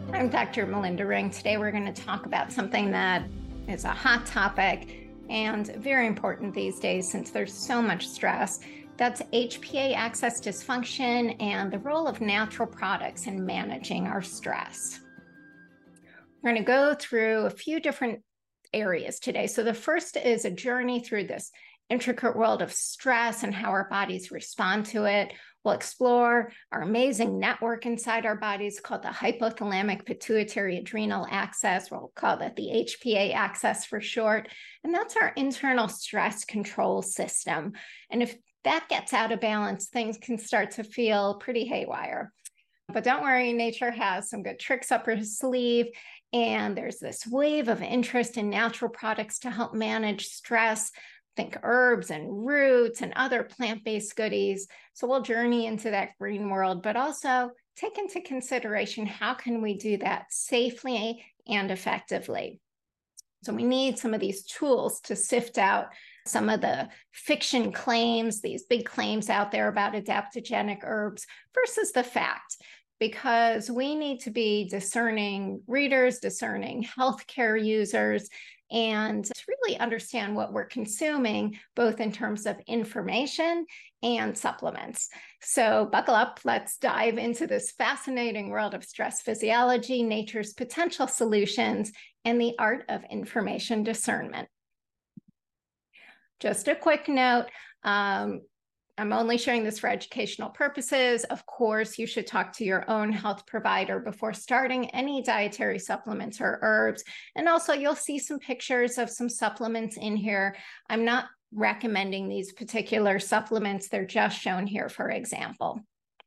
I'm Dr. Melinda Ring. Today we're going to talk about something that is a hot topic and very important these days since there's so much stress. That's HPA axis dysfunction and the role of natural products in managing our stress. We're going to go through a few different areas today. So the first is a journey through this intricate world of stress and how our bodies respond to it. We'll explore our amazing network inside our bodies called the hypothalamic pituitary adrenal axis. We'll call that the HPA axis for short. And that's our internal stress control system. And if that gets out of balance, things can start to feel pretty haywire. But don't worry, nature has some good tricks up her sleeve. And there's this wave of interest in natural products to help manage stress. Think herbs and roots and other plant-based goodies. So we'll journey into that green world, but also take into consideration how can we do that safely and effectively. So we need some of these tools to sift out some of the fiction claims, these big claims out there about adaptogenic herbs versus the fact, because we need to be discerning readers, discerning healthcare users, and to really understand what we're consuming, both in terms of information and supplements. So buckle up, let's dive into this fascinating world of stress physiology, nature's potential solutions, and the art of information discernment. Just a quick note, I'm only sharing this for educational purposes. Of course, you should talk to your own health provider before starting any dietary supplements or herbs. And also, you'll see some pictures of some supplements in here. I'm not recommending these particular supplements. They're just shown here for example.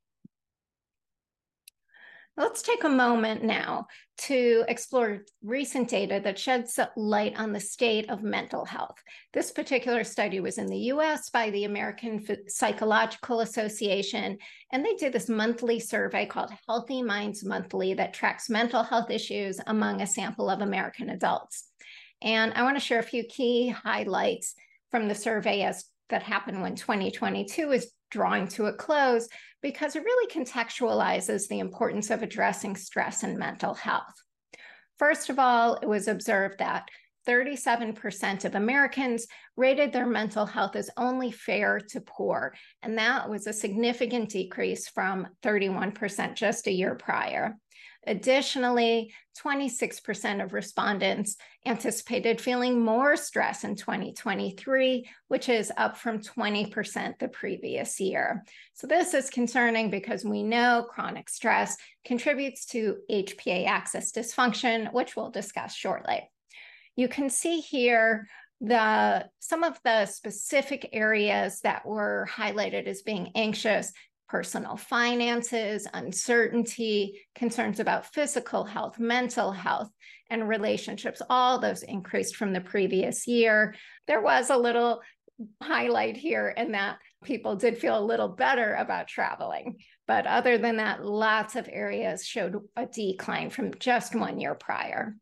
Let's take a moment now to explore recent data that sheds light on the state of mental health. This particular study was in the US by the American Psychological Association, and they did this monthly survey called Healthy Minds Monthly that tracks mental health issues among a sample of American adults. And I want to share a few key highlights from the survey that happened when 2022 is drawing to a close, because it really contextualizes the importance of addressing stress and mental health. First of all, it was observed that 37% of Americans rated their mental health as only fair to poor, and that was a significant decrease from 31% just a year prior. Additionally, 26% of respondents anticipated feeling more stress in 2023, which is up from 20% the previous year. So this is concerning because we know chronic stress contributes to HPA axis dysfunction, which we'll discuss shortly. You can see here some of the specific areas that were highlighted as being anxious: personal finances, uncertainty, concerns about physical health, mental health, and relationships. All those increased from the previous year. There was a little highlight here in that people did feel a little better about traveling. But other than that, lots of areas showed a decline from just 1 year prior.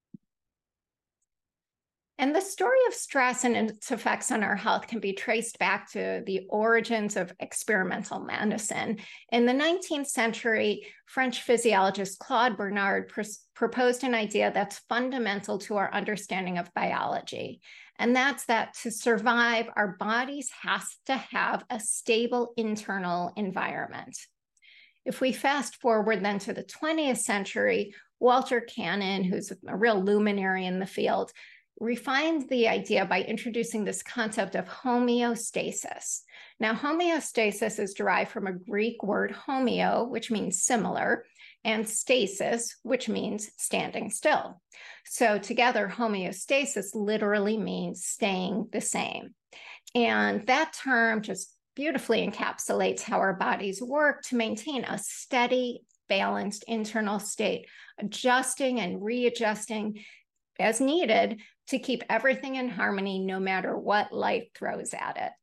And the story of stress and its effects on our health can be traced back to the origins of experimental medicine. In the 19th century, French physiologist Claude Bernard proposed an idea that's fundamental to our understanding of biology. And that's that to survive, our bodies have to have a stable internal environment. If we fast forward then to the 20th century, Walter Cannon, who's a real luminary in the field, refined the idea by introducing this concept of homeostasis. Now, homeostasis is derived from a Greek word homeo, which means similar, and stasis, which means standing still. So together, homeostasis literally means staying the same. And that term just beautifully encapsulates how our bodies work to maintain a steady, balanced internal state, adjusting and readjusting as needed to keep everything in harmony no matter what life throws at it.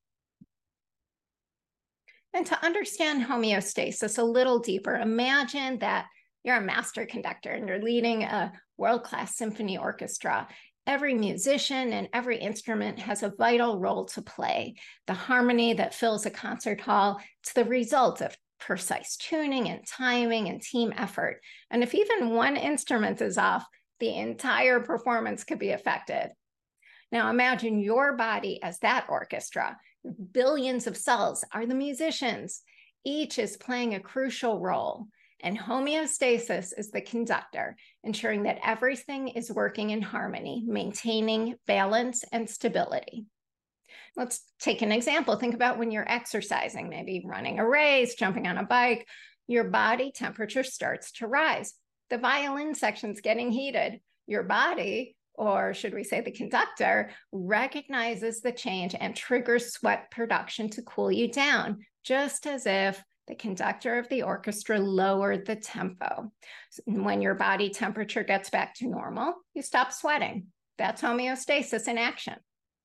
And to understand homeostasis a little deeper, imagine that you're a master conductor and you're leading a world-class symphony orchestra. Every musician and every instrument has a vital role to play. The harmony that fills a concert hall, it's the result of precise tuning and timing and team effort. And if even one instrument is off, the entire performance could be affected. Now imagine your body as that orchestra. Billions of cells are the musicians. Each is playing a crucial role. And homeostasis is the conductor, ensuring that everything is working in harmony, maintaining balance and stability. Let's take an example. Think about when you're exercising, maybe running a race, jumping on a bike. Your body temperature starts to rise. The violin section's getting heated. Your body, or should we say the conductor, recognizes the change and triggers sweat production to cool you down, just as if the conductor of the orchestra lowered the tempo. When your body temperature gets back to normal, you stop sweating. That's homeostasis in action.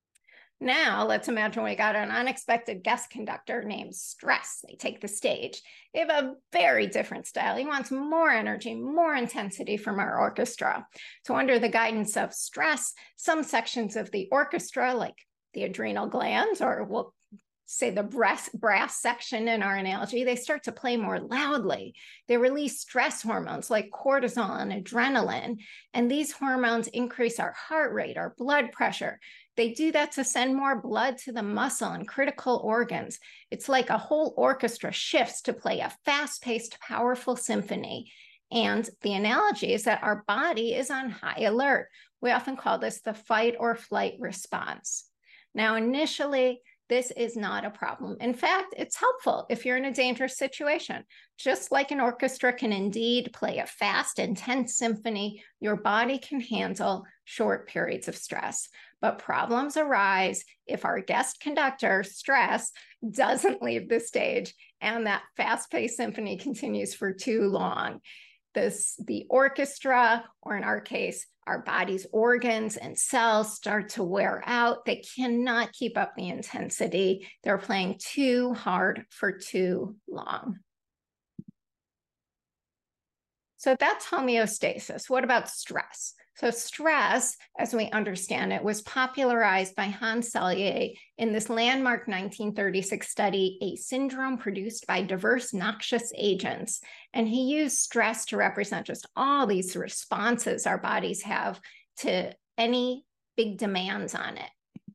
Now, let's imagine we got an unexpected guest conductor named Stress. They take the stage. They have a very different style. He wants more energy, more intensity from our orchestra. So under the guidance of Stress, some sections of the orchestra, like the adrenal glands, or we'll say the brass section in our analogy, they start to play more loudly. They release stress hormones like cortisol and adrenaline, and these hormones increase our heart rate, our blood pressure. They do that to send more blood to the muscle and critical organs. It's like a whole orchestra shifts to play a fast-paced, powerful symphony. And the analogy is that our body is on high alert. We often call this the fight or flight response. Now, initially, this is not a problem. In fact, it's helpful if you're in a dangerous situation. Just like an orchestra can indeed play a fast, intense symphony, your body can handle short periods of stress. But problems arise if our guest conductor, Stress, doesn't leave the stage and that fast-paced symphony continues for too long. The orchestra, or in our case, our body's organs and cells start to wear out. They cannot keep up the intensity. They're playing too hard for too long. So that's homeostasis. What about stress? So stress, as we understand it, was popularized by Hans Selye in this landmark 1936 study, A Syndrome Produced by Diverse Noxious Agents. And he used stress to represent just all these responses our bodies have to any big demands on it.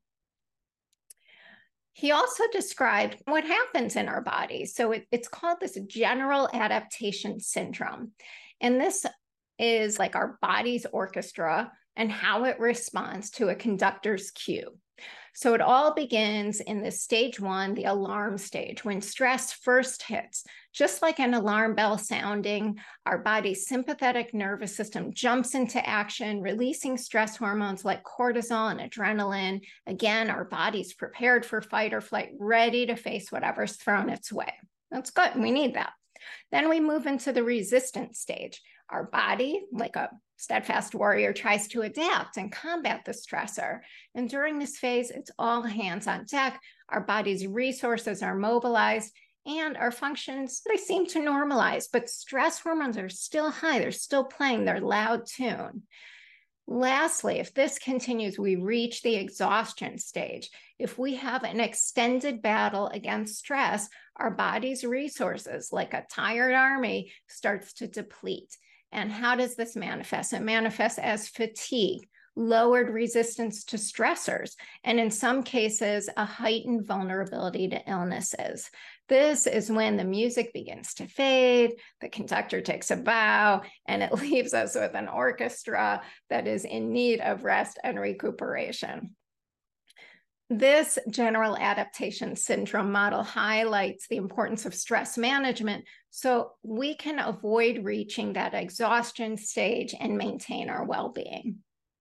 He also described what happens in our bodies. So it's called this general adaptation syndrome. And this is like our body's orchestra and how it responds to a conductor's cue. So it all begins in this stage one, the alarm stage, when stress first hits. Just like an alarm bell sounding, our body's sympathetic nervous system jumps into action, releasing stress hormones like cortisol and adrenaline. Again, our body's prepared for fight or flight, ready to face whatever's thrown its way. That's good. We need that. Then we move into the resistance stage. Our body, like a steadfast warrior, tries to adapt and combat the stressor. And during this phase, it's all hands on deck. Our body's resources are mobilized and our functions, they seem to normalize, but stress hormones are still high. They're still playing their loud tune. Lastly, if this continues, we reach the exhaustion stage. If we have an extended battle against stress, our body's resources, like a tired army, starts to deplete. And how does this manifest? It manifests as fatigue, lowered resistance to stressors, and in some cases, a heightened vulnerability to illnesses. This is when the music begins to fade, the conductor takes a bow, and it leaves us with an orchestra that is in need of rest and recuperation. This general adaptation syndrome model highlights the importance of stress management so we can avoid reaching that exhaustion stage and maintain our well-being.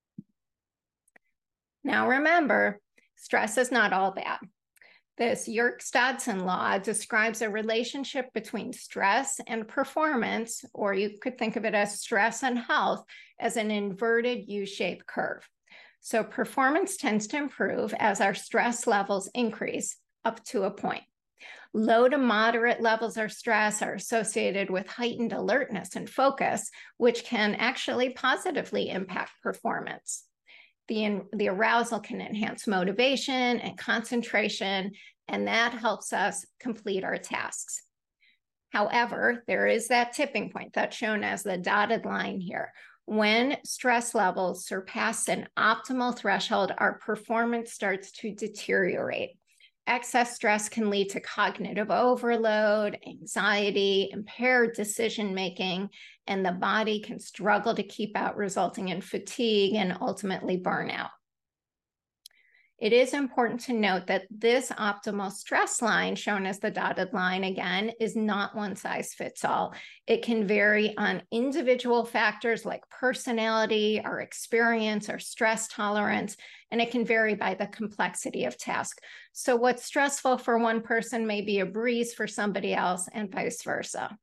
Now remember, stress is not all bad. This Yerkes-Dodson law describes a relationship between stress and performance, or you could think of it as stress and health, as an inverted U-shaped curve. So performance tends to improve as our stress levels increase up to a point. Low to moderate levels of stress are associated with heightened alertness and focus, which can actually positively impact performance. The arousal can enhance motivation and concentration, and that helps us complete our tasks. However, there is that tipping point that's shown as the dotted line here. When stress levels surpass an optimal threshold, our performance starts to deteriorate. Excess stress can lead to cognitive overload, anxiety, impaired decision-making, and the body can struggle to keep out, resulting in fatigue and ultimately burnout. It is important to note that this optimal stress line, shown as the dotted line again, is not one size fits all. It can vary on individual factors like personality, our experience, our stress tolerance, and it can vary by the complexity of task. So what's stressful for one person may be a breeze for somebody else, and vice versa.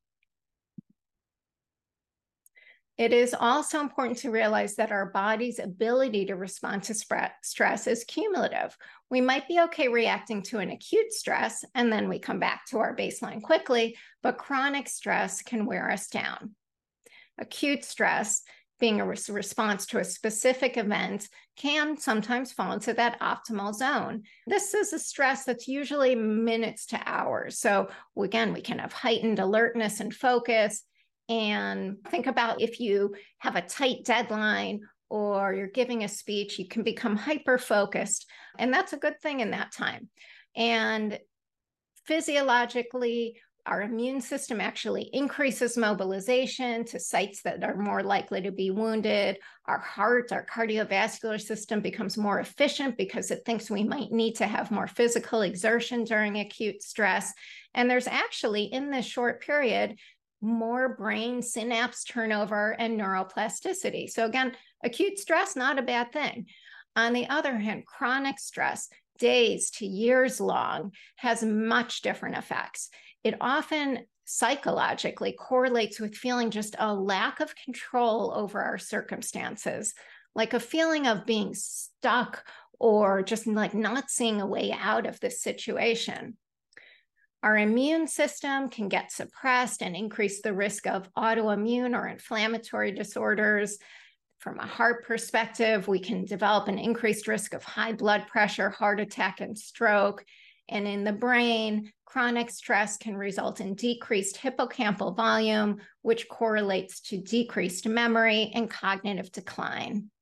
It is also important to realize that our body's ability to respond to stress is cumulative. We might be okay reacting to an acute stress, and then we come back to our baseline quickly, but chronic stress can wear us down. Acute stress, being a response to a specific event, can sometimes fall into that optimal zone. This is a stress that's usually minutes to hours. So again, we can have heightened alertness and focus. And think about if you have a tight deadline or you're giving a speech, you can become hyper-focused. And that's a good thing in that time. And physiologically, our immune system actually increases mobilization to sites that are more likely to be wounded. Our heart, our cardiovascular system becomes more efficient because it thinks we might need to have more physical exertion during acute stress. And there's actually, in this short period, more brain synapse turnover and neuroplasticity. So again, acute stress, not a bad thing. On the other hand, chronic stress, days to years long, has much different effects. It often psychologically correlates with feeling just a lack of control over our circumstances, like a feeling of being stuck or just like not seeing a way out of this situation. Our immune system can get suppressed and increase the risk of autoimmune or inflammatory disorders. From a heart perspective, we can develop an increased risk of high blood pressure, heart attack, and stroke. And in the brain, chronic stress can result in decreased hippocampal volume, which correlates to decreased memory and cognitive decline.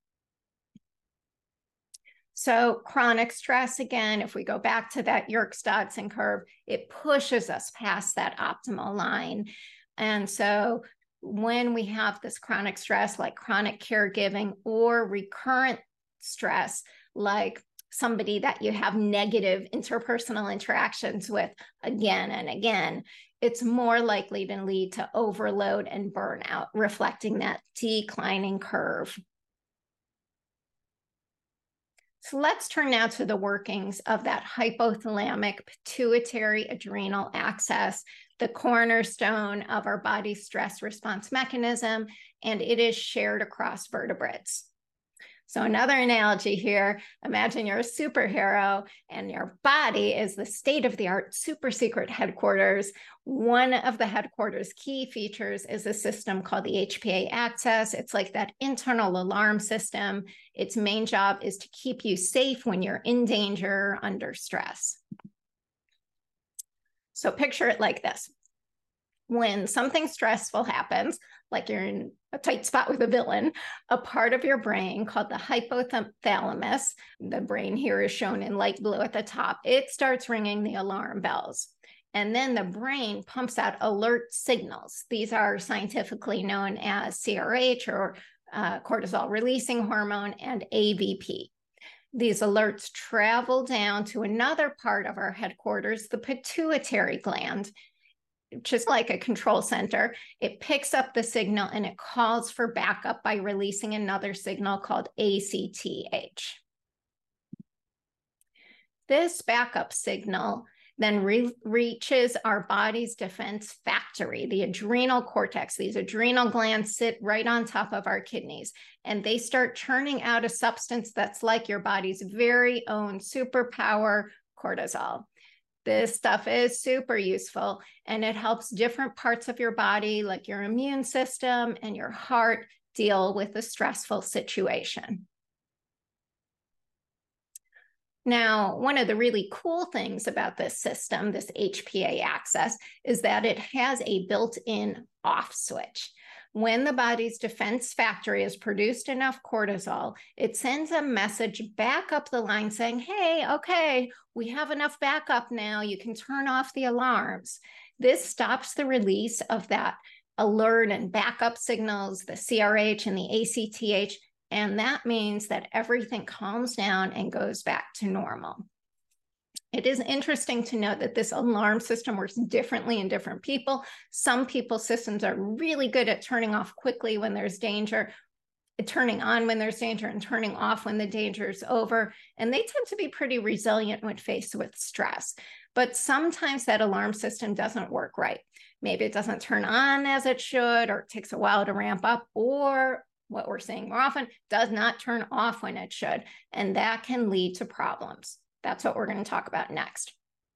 So chronic stress, again, if we go back to that Yerkes-Dodson curve, it pushes us past that optimal line. And so when we have this chronic stress, like chronic caregiving, or recurrent stress, like somebody that you have negative interpersonal interactions with again and again, it's more likely to lead to overload and burnout, reflecting that declining curve. So let's turn now to the workings of that hypothalamic pituitary adrenal axis, the cornerstone of our body's stress response mechanism, and it is shared across vertebrates. So another analogy here, imagine you're a superhero and your body is the state-of-the-art super secret headquarters. One of the headquarters' key features is a system called the HPA axis. It's like that internal alarm system. Its main job is to keep you safe when you're in danger under stress. So picture it like this. When something stressful happens, like you're in a tight spot with a villain, a part of your brain called the hypothalamus, the brain here is shown in light blue at the top, it starts ringing the alarm bells. And then the brain pumps out alert signals. These are scientifically known as CRH, or cortisol releasing hormone, and AVP. These alerts travel down to another part of our headquarters, the pituitary gland, just like a control center. It picks up the signal and it calls for backup by releasing another signal called ACTH. This backup signal then reaches our body's defense factory, the adrenal cortex. These adrenal glands sit right on top of our kidneys, and they start churning out a substance that's like your body's very own superpower, cortisol. This stuff is super useful, and it helps different parts of your body, like your immune system and your heart, deal with a stressful situation. Now, one of the really cool things about this system, this HPA axis, is that it has a built-in off switch. When the body's defense factory has produced enough cortisol, it sends a message back up the line saying, hey, okay, we have enough backup now. You can turn off the alarms. This stops the release of that alert and backup signals, the CRH and the ACTH, and that means that everything calms down and goes back to normal. It is interesting to note that this alarm system works differently in different people. Some people's systems are really good at turning off quickly when there's danger, turning on when there's danger, and turning off when the danger is over. And they tend to be pretty resilient when faced with stress. But sometimes that alarm system doesn't work right. Maybe it doesn't turn on as it should, or it takes a while to ramp up, or what we're seeing more often, does not turn off when it should. And that can lead to problems. That's what we're going to talk about next.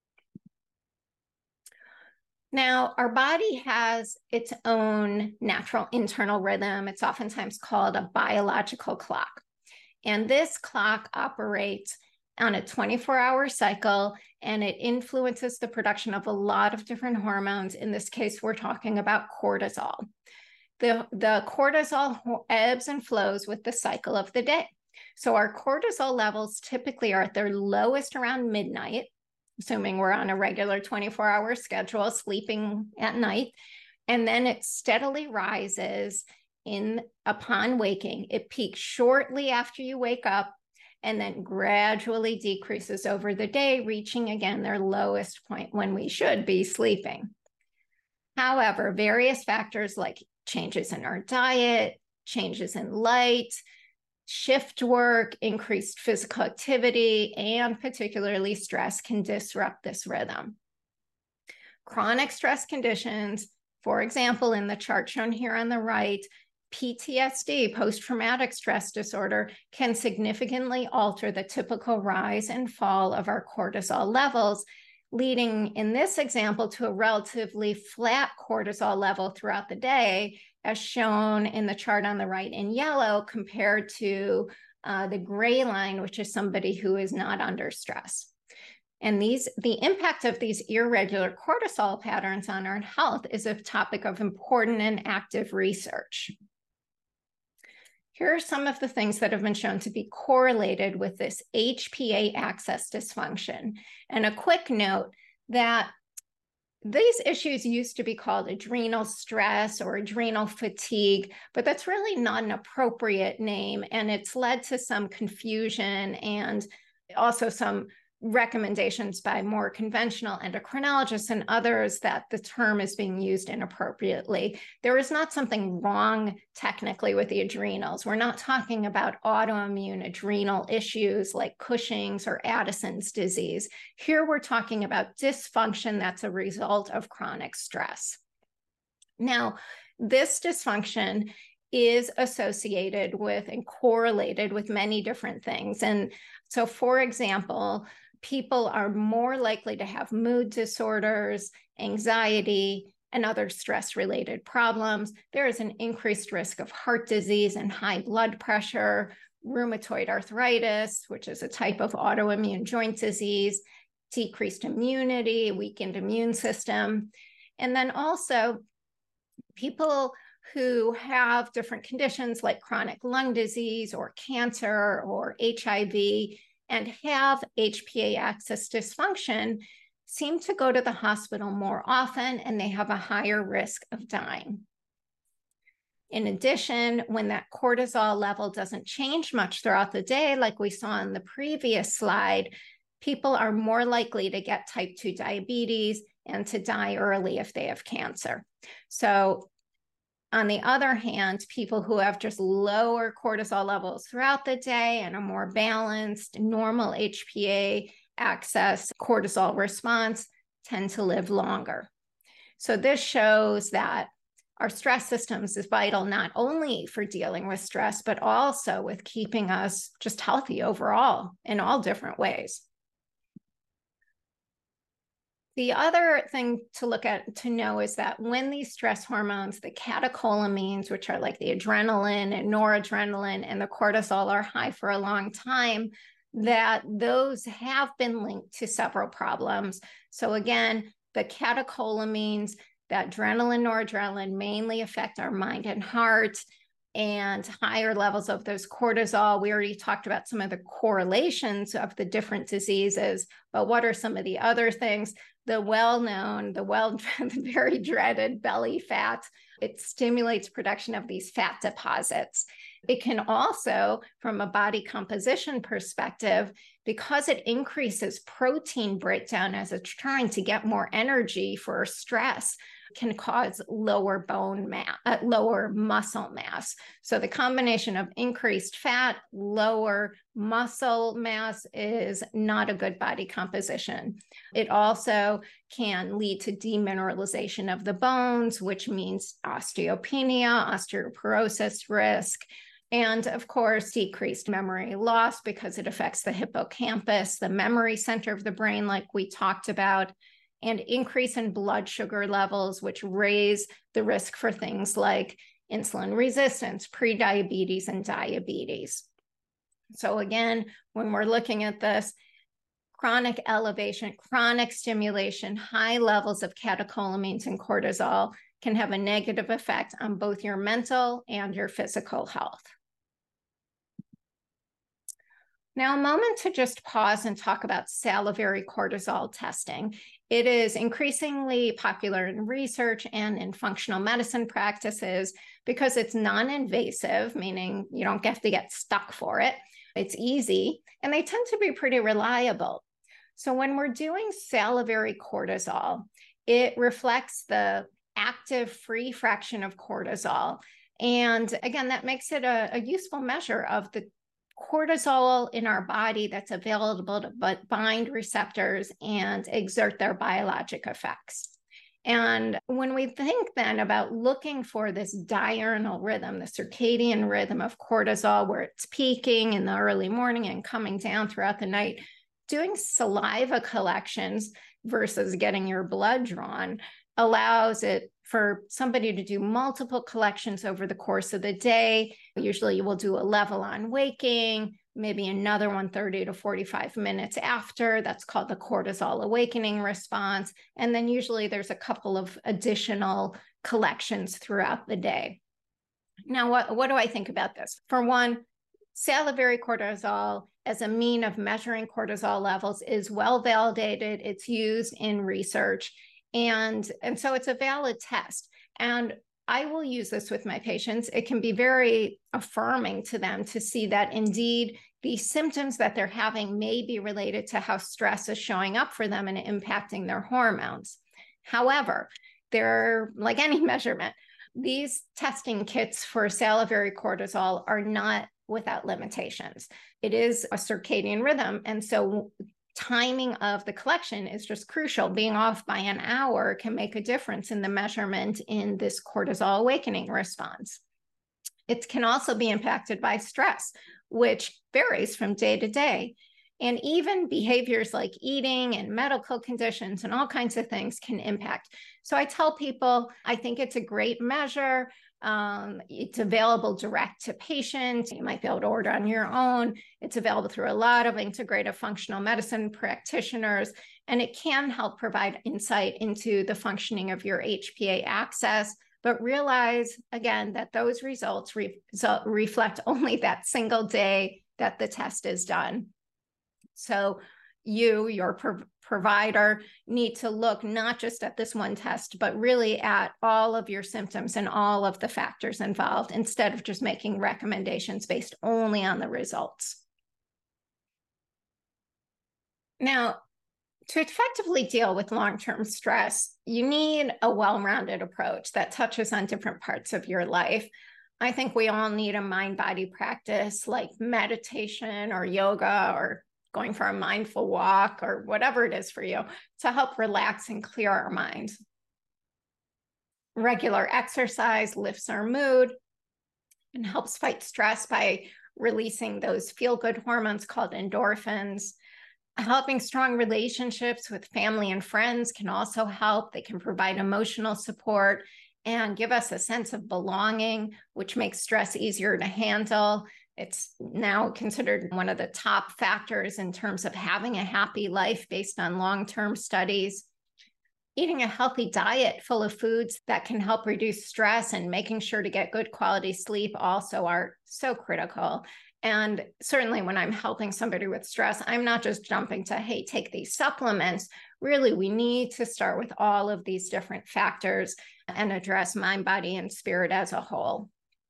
Now, our body has its own natural internal rhythm. It's oftentimes called a biological clock. And this clock operates on a 24-hour cycle, and it influences the production of a lot of different hormones. In this case, we're talking about cortisol. The cortisol ebbs and flows with the cycle of the day. So our cortisol levels typically are at their lowest around midnight, assuming we're on a regular 24-hour schedule, sleeping at night, and then it steadily rises upon waking. It peaks shortly after you wake up and then gradually decreases over the day, reaching again their lowest point when we should be sleeping. However, various factors like changes in our diet, changes in light, shift work, increased physical activity, and particularly stress can disrupt this rhythm. Chronic stress conditions, for example, in the chart shown here on the right, PTSD, post-traumatic stress disorder, can significantly alter the typical rise and fall of our cortisol levels, leading in this example to a relatively flat cortisol level throughout the day, as shown in the chart on the right in yellow, compared to the gray line, which is somebody who is not under stress. And the impact of these irregular cortisol patterns on our health is a topic of important and active research. Here are some of the things that have been shown to be correlated with this HPA axis dysfunction. And a quick note that these issues used to be called adrenal stress or adrenal fatigue, but that's really not an appropriate name. And it's led to some confusion and also some recommendations by more conventional endocrinologists and others that the term is being used inappropriately. There is not something wrong technically with the adrenals. We're not talking about autoimmune adrenal issues like Cushing's or Addison's disease. Here we're talking about dysfunction that's a result of chronic stress. Now, this dysfunction is associated with and correlated with many different things. And so, for example, people are more likely to have mood disorders, anxiety, and other stress-related problems. There is an increased risk of heart disease and high blood pressure, rheumatoid arthritis, which is a type of autoimmune joint disease, decreased immunity, weakened immune system. And then also people who have different conditions like chronic lung disease or cancer or HIV and have HPA axis dysfunction seem to go to the hospital more often, and they have a higher risk of dying. In addition, when that cortisol level doesn't change much throughout the day, like we saw in the previous slide, people are more likely to get type 2 diabetes and to die early if they have cancer. So on the other hand, people who have just lower cortisol levels throughout the day and a more balanced, normal HPA axis cortisol response tend to live longer. So this shows that our stress systems is vital not only for dealing with stress, but also with keeping us just healthy overall in all different ways. The other thing to look at to know is that when these stress hormones, the catecholamines, which are like the adrenaline and noradrenaline and the cortisol are high for a long time, that those have been linked to several problems. So again, the catecholamines, that adrenaline, noradrenaline mainly affect our mind and heart, and higher levels of those cortisol. We already talked about some of the correlations of the different diseases, but what are some of the other things? The well-known, the very dreaded belly fat. It stimulates production of these fat deposits. It can also, from a body composition perspective, because it increases protein breakdown as it's trying to get more energy for stress, can cause lower bone mass, lower muscle mass. So the combination of increased fat, lower muscle mass is not a good body composition. It also can lead to demineralization of the bones, which means osteopenia, osteoporosis risk, and of course, decreased memory loss because it affects the hippocampus, the memory center of the brain, like we talked about, and increase in blood sugar levels, which raise the risk for things like insulin resistance, prediabetes, and diabetes. So again, when we're looking at this, chronic elevation, chronic stimulation, high levels of catecholamines and cortisol can have a negative effect on both your mental and your physical health. Now, a moment to just pause and talk about salivary cortisol testing. It is increasingly popular in research and in functional medicine practices because it's non-invasive, meaning you don't have to get stuck for it. It's easy, and they tend to be pretty reliable. So when we're doing salivary cortisol, it reflects the active free fraction of cortisol. And again, that makes it a useful measure of the cortisol in our body that's available to bind receptors and exert their biologic effects. And when we think then about looking for this diurnal rhythm, the circadian rhythm of cortisol, where it's peaking in the early morning and coming down throughout the night, doing saliva collections versus getting your blood drawn allows it for somebody to do multiple collections over the course of the day. Usually you will do a level on waking, maybe another one 30 to 45 minutes after. That's called the cortisol awakening response. And then usually there's a couple of additional collections throughout the day. Now, what do I think about this? For one, salivary cortisol as a mean of measuring cortisol levels is well validated. It's used in research. And so it's a valid test. And I will use this with my patients. It can be very affirming to them to see that indeed the symptoms that they're having may be related to how stress is showing up for them and impacting their hormones. However, they're like any measurement. These testing kits for salivary cortisol are not without limitations. It is a circadian rhythm. And so timing of the collection is just crucial. Being off by an hour can make a difference in the measurement in this cortisol awakening response. It can also be impacted by stress, which varies from day to day. And even behaviors like eating and medical conditions and all kinds of things can impact. So I tell people, I think it's a great measure. It's available direct to patients. You might be able to order on your own. It's available through a lot of integrative functional medicine practitioners, and it can help provide insight into the functioning of your HPA axis. But realize, again, that those results reflect only that single day that the test is done. So your provider, need to look not just at this one test, but really at all of your symptoms and all of the factors involved, instead of just making recommendations based only on the results. Now, to effectively deal with long-term stress, you need a well-rounded approach that touches on different parts of your life. I think we all need a mind-body practice like meditation or yoga or going for a mindful walk or whatever it is for you to help relax and clear our minds. Regular exercise lifts our mood and helps fight stress by releasing those feel-good hormones called endorphins. Helping strong relationships with family and friends can also help. They can provide emotional support and give us a sense of belonging, which makes stress easier to handle. It's now considered one of the top factors in terms of having a happy life based on long-term studies. Eating a healthy diet full of foods that can help reduce stress and making sure to get good quality sleep also are so critical. And certainly when I'm helping somebody with stress, I'm not just jumping to, hey, take these supplements. Really, we need to start with all of these different factors and address mind, body, and spirit as a whole.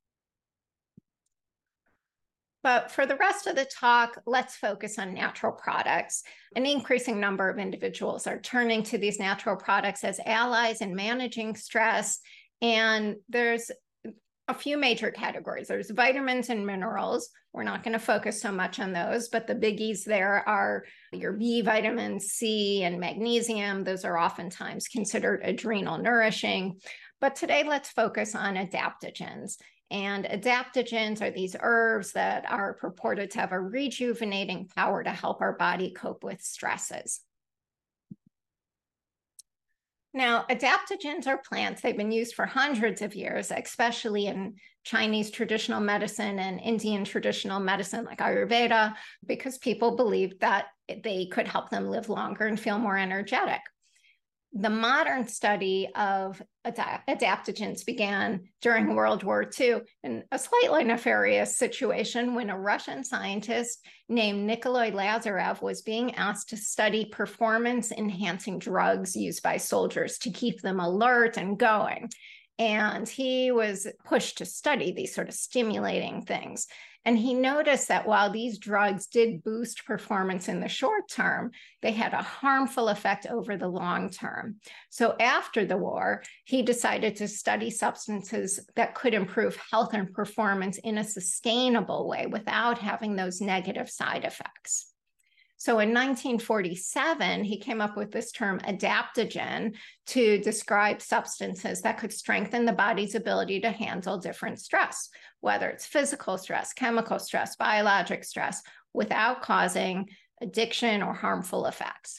But for the rest of the talk, let's focus on natural products. An increasing number of individuals are turning to these natural products as allies in managing stress. And there's a few major categories. There's vitamins and minerals. We're not going to focus so much on those, but the biggies there are your B vitamins, C, and magnesium. Those are oftentimes considered adrenal nourishing. But today, let's focus on adaptogens. And adaptogens are these herbs that are purported to have a rejuvenating power to help our body cope with stresses. Now, adaptogens are plants. They've been used for hundreds of years, especially in Chinese traditional medicine and Indian traditional medicine like Ayurveda, because people believed that they could help them live longer and feel more energetic. The modern study of adaptogens began during World War II in a slightly nefarious situation when a Russian scientist named Nikolai Lazarev was being asked to study performance-enhancing drugs used by soldiers to keep them alert and going. And he was pushed to study these sort of stimulating things. And he noticed that while these drugs did boost performance in the short term, they had a harmful effect over the long term. So after the war, he decided to study substances that could improve health and performance in a sustainable way without having those negative side effects. So in 1947, he came up with this term adaptogen to describe substances that could strengthen the body's ability to handle different stress, whether it's physical stress, chemical stress, biologic stress, without causing addiction or harmful effects.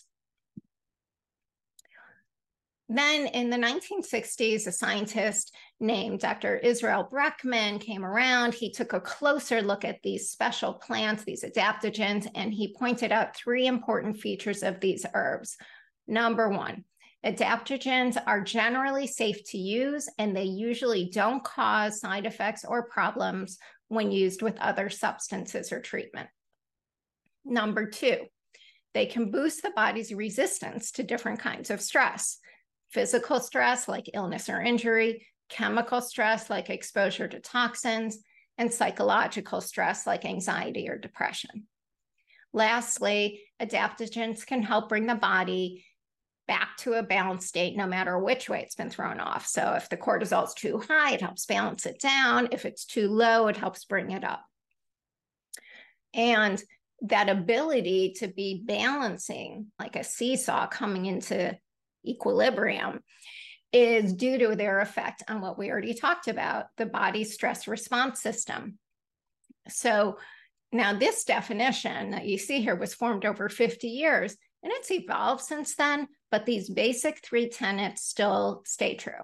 Then in the 1960s, a scientist named Dr. Israel Breckman came around. He took a closer look at these special plants, these adaptogens, and he pointed out three important features of these herbs. Number one, adaptogens are generally safe to use, and they usually don't cause side effects or problems when used with other substances or treatment. Number two, they can boost the body's resistance to different kinds of stress. Physical stress like illness or injury, chemical stress like exposure to toxins, and psychological stress like anxiety or depression. Lastly, adaptogens can help bring the body back to a balanced state no matter which way it's been thrown off. So if the cortisol is too high, it helps balance it down. If it's too low, it helps bring it up. And that ability to be balancing like a seesaw coming into equilibrium is due to their effect on what we already talked about, the body's stress response system. So now this definition that you see here was formed over 50 years, and it's evolved since then, but these basic three tenets still stay true.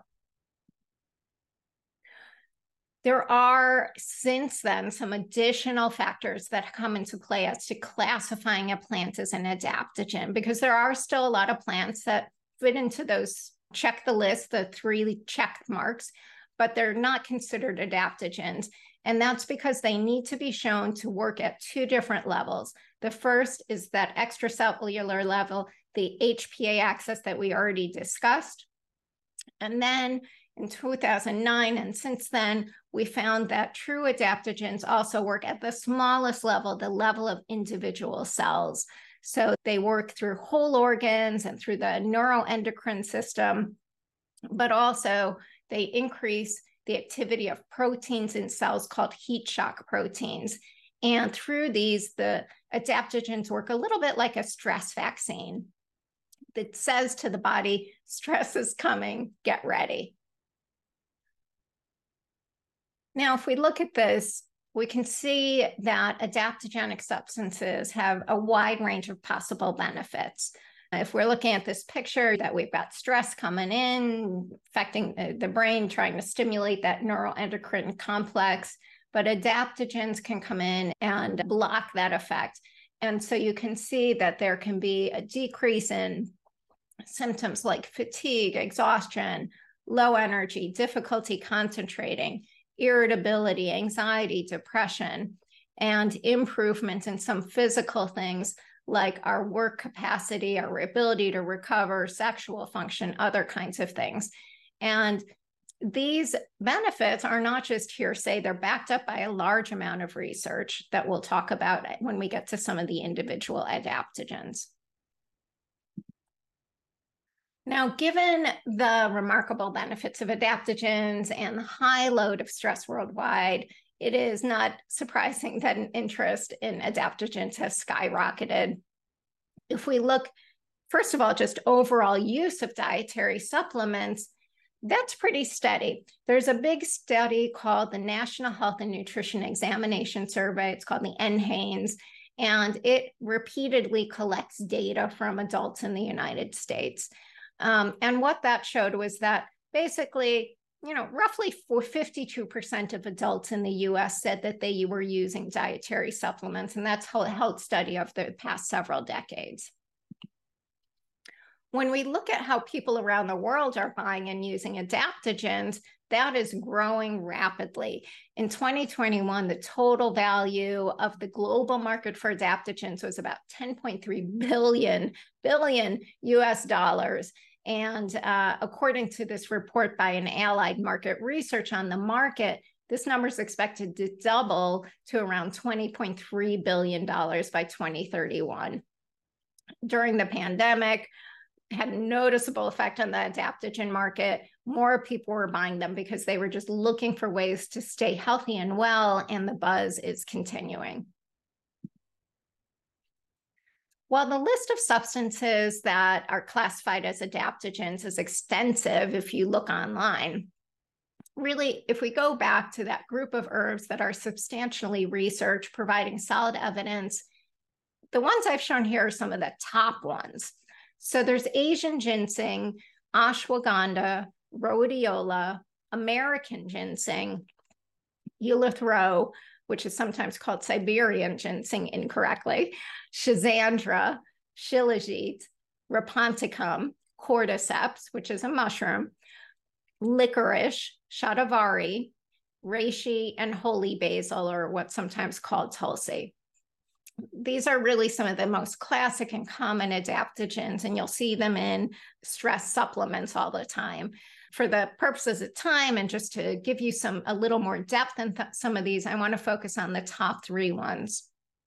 There are, since then, some additional factors that come into play as to classifying a plant as an adaptogen, because there are still a lot of plants that fit into those, check the list, the three check marks, but they're not considered adaptogens. And that's because they need to be shown to work at two different levels. The first is that extracellular level, the HPA axis that we already discussed. And then in 2009, and since then, we found that true adaptogens also work at the smallest level, the level of individual cells. So they work through whole organs and through the neuroendocrine system, but also they increase the activity of proteins in cells called heat shock proteins. And through these, the adaptogens work a little bit like a stress vaccine that says to the body, stress is coming, get ready. Now, if we look at this, we can see that adaptogenic substances have a wide range of possible benefits. If we're looking at this picture that we've got stress coming in, affecting the brain, trying to stimulate that neuroendocrine complex, but adaptogens can come in and block that effect. And so you can see that there can be a decrease in symptoms like fatigue, exhaustion, low energy, difficulty concentrating, irritability, anxiety, depression, and improvement in some physical things like our work capacity, our ability to recover, sexual function, other kinds of things. And these benefits are not just hearsay, they're backed up by a large amount of research that we'll talk about when we get to some of the individual adaptogens. Now, given the remarkable benefits of adaptogens and the high load of stress worldwide, it is not surprising that an interest in adaptogens has skyrocketed. If we look, first of all, just overall use of dietary supplements, that's pretty steady. There's a big study called the National Health and Nutrition Examination Survey. It's called the NHANES, and it repeatedly collects data from adults in the United States. And what that showed was that basically, roughly 52% of adults in the US said that they were using dietary supplements, and that's a health study of the past several decades. When we look at how people around the world are buying and using adaptogens, that is growing rapidly. In 2021, the total value of the global market for adaptogens was about 10.3 billion US dollars. And according to this report by an Allied Market Research on the market, this number is expected to double to around $20.3 billion by 2031. During the pandemic, had a noticeable effect on the adaptogen market. More people were buying them because they were just looking for ways to stay healthy and well, and the buzz is continuing. While the list of substances that are classified as adaptogens is extensive if you look online, really, if we go back to that group of herbs that are substantially researched, providing solid evidence, the ones I've shown here are some of the top ones. So there's Asian ginseng, ashwagandha, rhodiola, American ginseng, eleuthero, which is sometimes called Siberian ginseng incorrectly, schizandra, shilajit, raponticum, cordyceps, which is a mushroom, licorice, shatavari, reishi, and holy basil, or what's sometimes called tulsi. These are really some of the most classic and common adaptogens, and you'll see them in stress supplements all the time. For the purposes of time and just to give you a little more depth in some of these, I want to focus on the top three ones.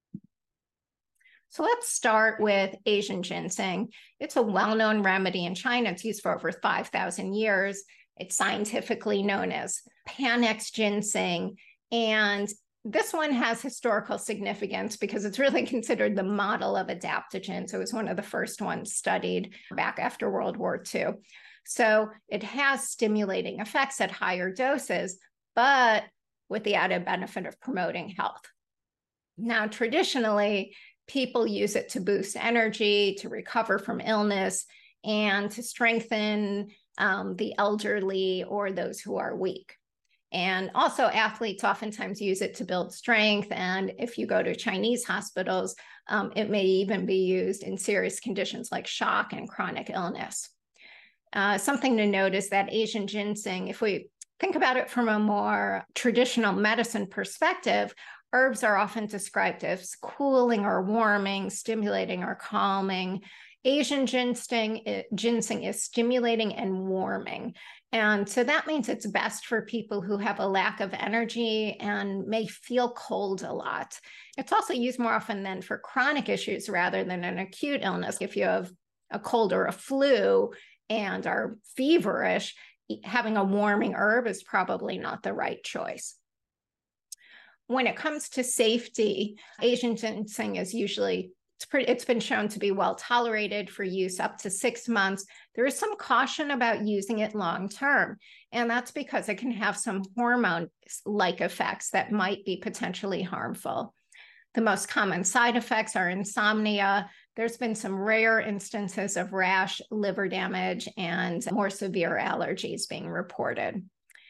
So let's start with Asian ginseng. It's a well-known remedy in China. It's used for over 5,000 years. It's scientifically known as Panax ginseng, and this one has historical significance because it's really considered the model of adaptogens. It was one of the first ones studied back after World War II. So it has stimulating effects at higher doses, but with the added benefit of promoting health. Now, traditionally, people use it to boost energy, to recover from illness, and to strengthen the elderly or those who are weak. And also athletes oftentimes use it to build strength. And if you go to Chinese hospitals, it may even be used in serious conditions like shock and chronic illness. Something to note is that Asian ginseng, if we think about it from a more traditional medicine perspective, herbs are often described as cooling or warming, stimulating or calming. Asian ginseng is stimulating and warming. And so that means it's best for people who have a lack of energy and may feel cold a lot. It's also used more often than for chronic issues rather than an acute illness. If you have a cold or a flu and are feverish, having a warming herb is probably not the right choice. When it comes to safety, Asian ginseng is usually it's been shown to be well tolerated for use up to 6 months. There is some caution about using it long term, and that's because it can have some hormone-like effects that might be potentially harmful. The most common side effects are insomnia. There's been some rare instances of rash, liver damage, and more severe allergies being reported.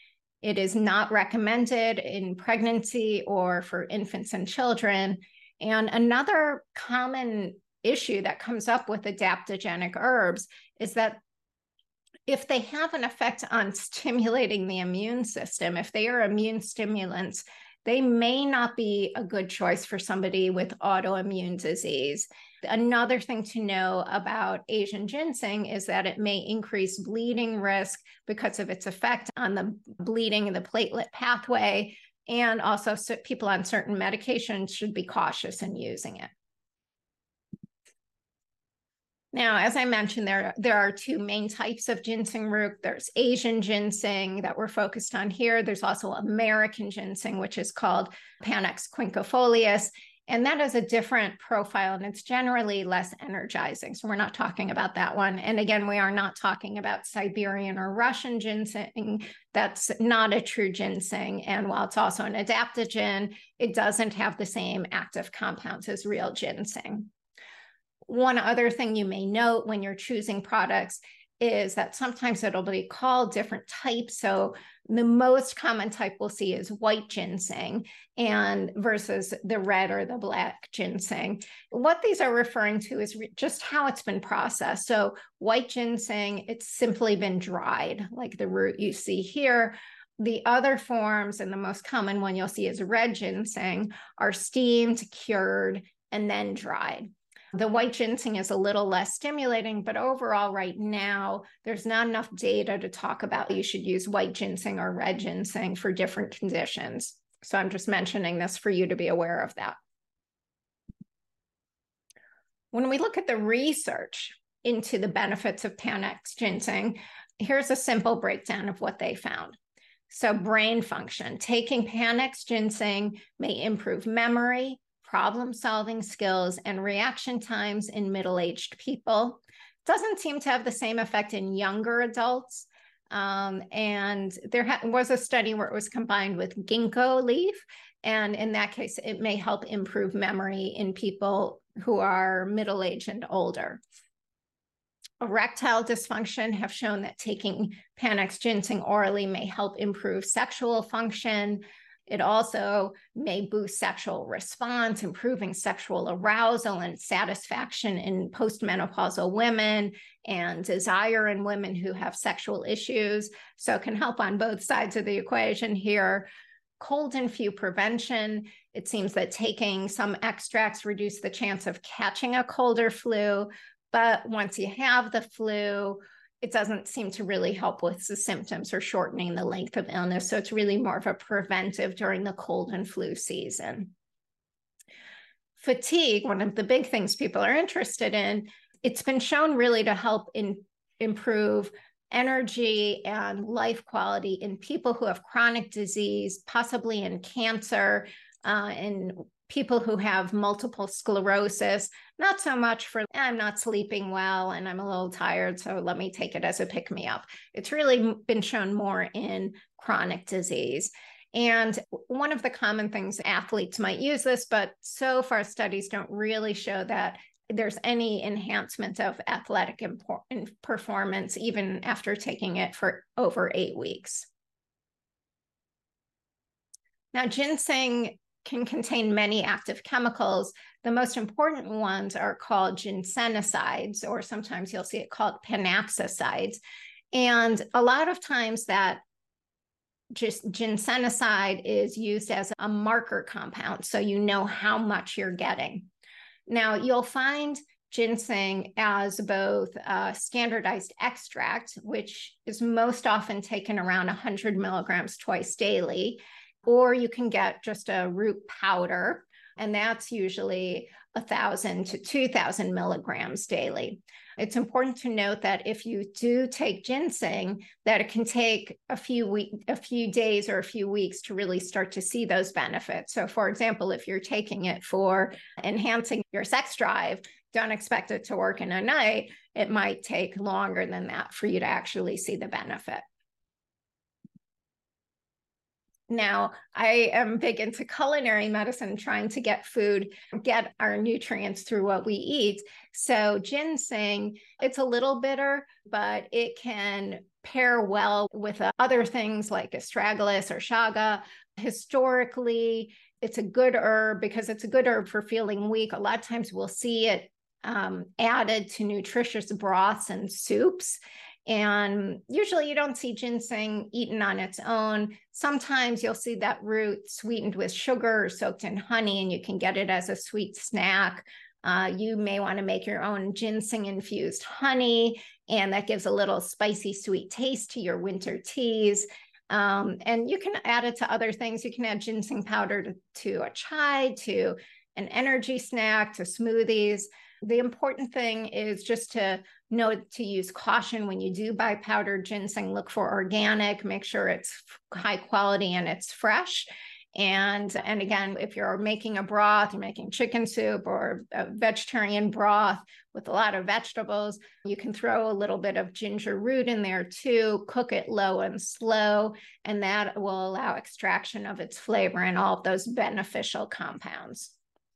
It is not recommended in pregnancy or for infants and children. And another common issue that comes up with adaptogenic herbs is that if they have an effect on stimulating the immune system, if they are immune stimulants, they may not be a good choice for somebody with autoimmune disease. Another thing to know about Asian ginseng is that it may increase bleeding risk because of its effect on the bleeding and the platelet pathway. And also, people on certain medications should be cautious in using it. Now, as I mentioned, there are two main types of ginseng root. There's Asian ginseng that we're focused on here. There's also American ginseng, which is called Panax quinquefolius. And that is a different profile, and it's generally less energizing. So we're not talking about that one. And again, we are not talking about Siberian or Russian ginseng. That's not a true ginseng. And while it's also an adaptogen, it doesn't have the same active compounds as real ginseng. One other thing you may note when you're choosing products is that sometimes it'll be called different types. So the most common type we'll see is white ginseng and versus the red or the black ginseng. What these are referring to is just how it's been processed. So white ginseng, it's simply been dried, like the root you see here. The other forms, and the most common one you'll see is red ginseng, are steamed, cured, and then dried. The white ginseng is a little less stimulating, but overall right now, there's not enough data to talk about you should use white ginseng or red ginseng for different conditions. So I'm just mentioning this for you to be aware of that. When we look at the research into the benefits of Panax ginseng, here's a simple breakdown of what they found. So brain function, taking Panax ginseng may improve memory, problem-solving skills, and reaction times in middle-aged people. Doesn't seem to have the same effect in younger adults. And there was a study where it was combined with ginkgo leaf. And in that case, it may help improve memory in people who are middle-aged and older. Erectile dysfunction have shown that taking Panax ginseng orally may help improve sexual function. It also may boost sexual response, improving sexual arousal and satisfaction in postmenopausal women and desire in women who have sexual issues. So it can help on both sides of the equation here. Cold and flu prevention. It seems that taking some extracts reduce the chance of catching a cold or flu. But once you have the flu, it doesn't seem to really help with the symptoms or shortening the length of illness. So it's really more of a preventive during the cold and flu season. Fatigue, one of the big things people are interested in, it's been shown really to help improve energy and life quality in people who have chronic disease, possibly in cancer, in people who have multiple sclerosis, not so much for I'm not sleeping well and I'm a little tired, so let me take it as a pick-me-up. It's really been shown more in chronic disease. And one of the common things athletes might use this, but so far studies don't really show that there's any enhancement of athletic performance even after taking it for over 8 weeks. Now, ginseng can contain many active chemicals. The most important ones are called ginsenosides, or sometimes you'll see it called panaxicides. And a lot of times that just ginsenoside is used as a marker compound, so you know how much you're getting. Now, you'll find ginseng as both a standardized extract, which is most often taken around 100 milligrams twice daily, or you can get just a root powder, and that's usually 1,000 to 2,000 milligrams daily. It's important to note that if you do take ginseng, that it can take a few days or a few weeks to really start to see those benefits. So for example, if you're taking it for enhancing your sex drive, don't expect it to work in a night. It might take longer than that for you to actually see the benefit. Now, I am big into culinary medicine, trying to get our nutrients through what we eat. So ginseng, it's a little bitter, but it can pair well with other things like astragalus or chaga. Historically, it's a good herb because it's a good herb for feeling weak. A lot of times we'll see it added to nutritious broths and soups. And usually you don't see ginseng eaten on its own. Sometimes you'll see that root sweetened with sugar or soaked in honey, and you can get it as a sweet snack. You may want to make your own ginseng infused honey, and that gives a little spicy, sweet taste to your winter teas. And you can add it to other things. You can add ginseng powder to a chai, to an energy snack, to smoothies. The important thing is just to note to use caution when you do buy powdered ginseng. Look for organic, make sure it's high quality and it's fresh. And again, if you're making a broth, you're making chicken soup or a vegetarian broth with a lot of vegetables, you can throw a little bit of ginger root in there too, cook it low and slow, and that will allow extraction of its flavor and all of those beneficial compounds.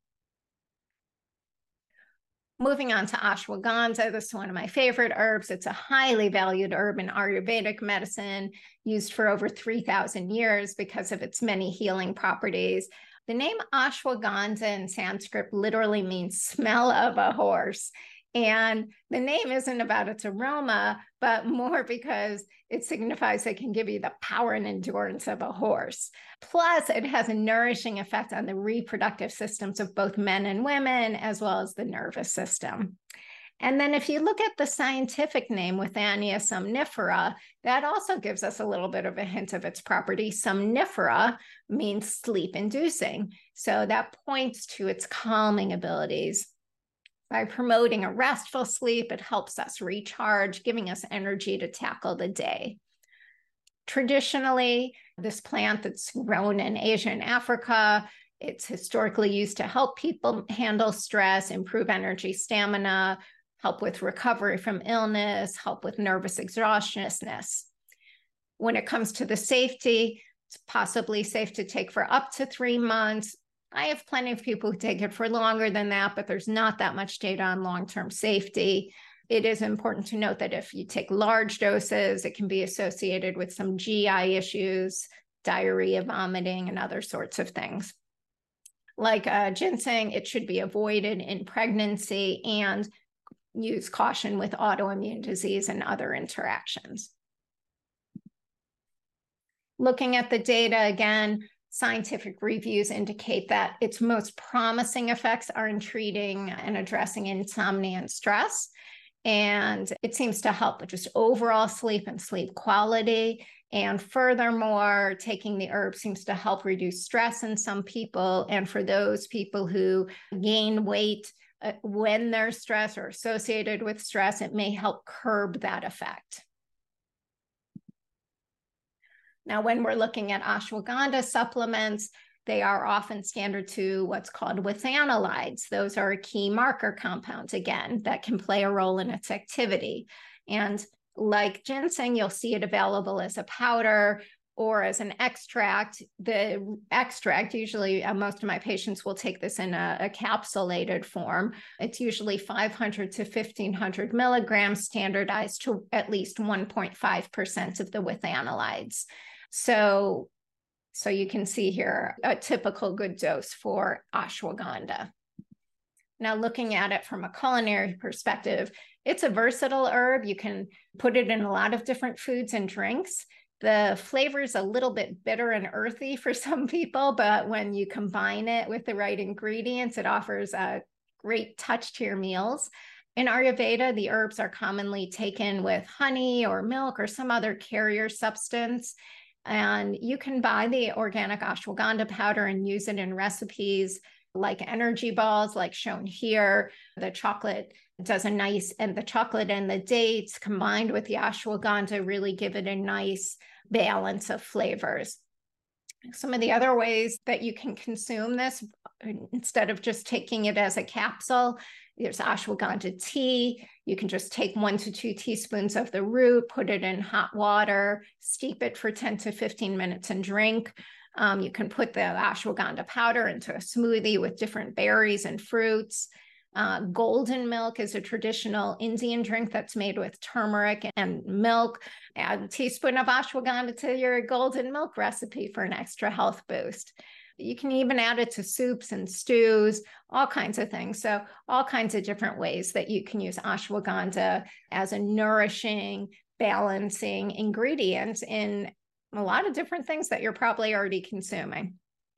Moving on to ashwagandha, this is one of my favorite herbs. It's a highly valued herb in Ayurvedic medicine, used for over 3,000 years because of its many healing properties. The name ashwagandha in Sanskrit literally means smell of a horse. And the name isn't about its aroma, but more because it signifies it can give you the power and endurance of a horse. Plus, it has a nourishing effect on the reproductive systems of both men and women, as well as the nervous system. And then if you look at the scientific name, Withania somnifera, that also gives us a little bit of a hint of its property. Somnifera means sleep-inducing. So that points to its calming abilities. By promoting a restful sleep, it helps us recharge, giving us energy to tackle the day. Traditionally, this plant that's grown in Asia and Africa, it's historically used to help people handle stress, improve energy, stamina, help with recovery from illness, help with nervous exhaustionness. When it comes to the safety, it's possibly safe to take for up to 3 months. I have plenty of people who take it for longer than that, but there's not that much data on long-term safety. It is important to note that if you take large doses, it can be associated with some GI issues, diarrhea, vomiting, and other sorts of things. Like ginseng, it should be avoided in pregnancy and use caution with autoimmune disease and other interactions. Looking at the data again, scientific reviews indicate that its most promising effects are in treating and addressing insomnia and stress. And it seems to help with just overall sleep and sleep quality. And furthermore, taking the herb seems to help reduce stress in some people. And for those people who gain weight when they're stressed or associated with stress, it may help curb that effect. Now, when we're looking at ashwagandha supplements, they are often standard to what's called withanolides. Those are key marker compounds, again, that can play a role in its activity. And like ginseng, you'll see it available as a powder or as an extract. The extract, usually most of my patients will take this in a capsulated form. It's usually 500 to 1,500 milligrams, standardized to at least 1.5% of the withanolides. So you can see here a typical good dose for ashwagandha. Now, looking at it from a culinary perspective, it's a versatile herb. You can put it in a lot of different foods and drinks. The flavor is a little bit bitter and earthy for some people, but when you combine it with the right ingredients, it offers a great touch to your meals. In Ayurveda, the herbs are commonly taken with honey or milk or some other carrier substance. And you can buy the organic ashwagandha powder and use it in recipes like energy balls, like shown here. The chocolate does a nice, and the chocolate and the dates combined with the ashwagandha really give it a nice balance of flavors. Some of the other ways that you can consume this, instead of just taking it as a capsule, there's ashwagandha tea. You can just take 1 to 2 teaspoons of the root, put it in hot water, steep it for 10 to 15 minutes and drink. You can put the ashwagandha powder into a smoothie with different berries and fruits. Golden milk is a traditional Indian drink that's made with turmeric and milk. Add a teaspoon of ashwagandha to your golden milk recipe for an extra health boost. You can even add it to soups and stews, all kinds of things. So all kinds of different ways that you can use ashwagandha as a nourishing, balancing ingredient in a lot of different things that you're probably already consuming.